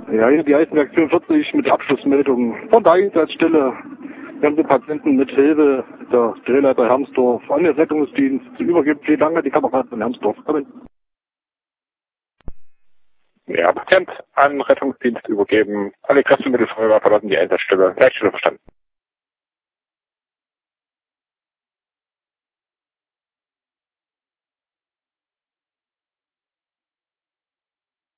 Ja, hier die Eisenwerk 44 mit Abschlussmeldung von der Einsatzstelle. Wir haben den Patienten mit Hilfe der Drehleiter Hermsdorf an den Rettungsdienst zu übergeben. Vielen Dank an die Kameraden in Hermsdorf. Ja, Patient an Rettungsdienst übergeben. Alle Kräftemittel verlassen die Einsatzstelle. Leitstelle verstanden.